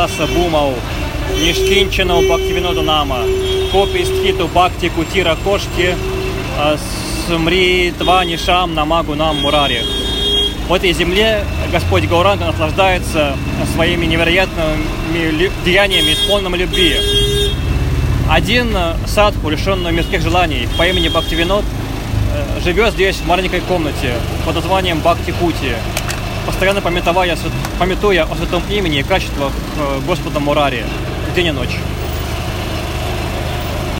Виласа Бумау, Нишкинчину Бхактивинода Нама, Копи Стхиту Бхакти Кутира Кошки, Смри Тва Нишам Намагу Нам Мурари. В этой земле Господь Гауранга наслаждается своими невероятными деяниями, исполненными любви. Один садху, лишенный мирских желаний, по имени Бхактивинод, живет здесь в маленькой комнате под названием Бхакти-Кути, постоянно памятуя о святом имени и качествах Господа Мурари день и ночь.